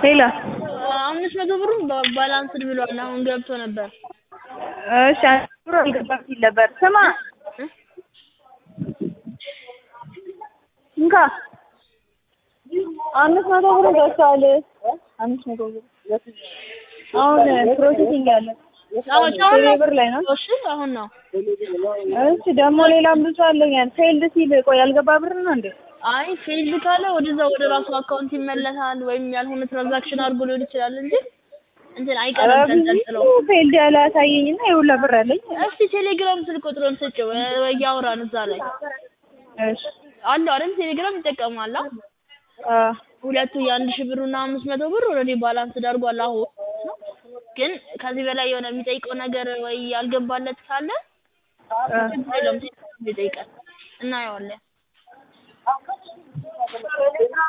ሌላ 500 ብሩን ባላንስድ ብሏል። አሁን ገብቶ ነበር። እሺ ብሩ አልገባም ሲል ነበር። ስማ እንካ 500 ብር ገብቷል። 500 ብር አሁን ፕሮሰሲንግ ያለ ብር ላይ ነው። እሺ አሁን ነው። እሺ ደግሞ ሌላም ብዙ አለኛል። ፌልድ ሲል ቆይ ያልገባ ብር ነው እንዴ? አይ ፌልድ ካለ ወደዛ ወደ ራሱ አካውንት ይመለሳል ወይም ያልሆነ ትራንዛክሽን አድርጎ ሊሆን ይችላል እንጂ እንትን አይቀርም ተንጠልጥለው። ፌልድ ያላሳየኝና የሁላ ብር አለኝ። እስቲ ቴሌግራም ስልክ ቁጥሩን ስጭው ያወራን እዛ ላይ። እሺ አለው አይደል ቴሌግራም ይጠቀማል። ሁለቱ የ1000 ብሩና 500 ብር ኦልሬዲ ባላንስ አድርጓል። አሁን ግን ከዚህ በላይ የሆነ የሚጠይቀው ነገር ወይ ያልገባለት ካለ ይጠይቃል እናየዋለን።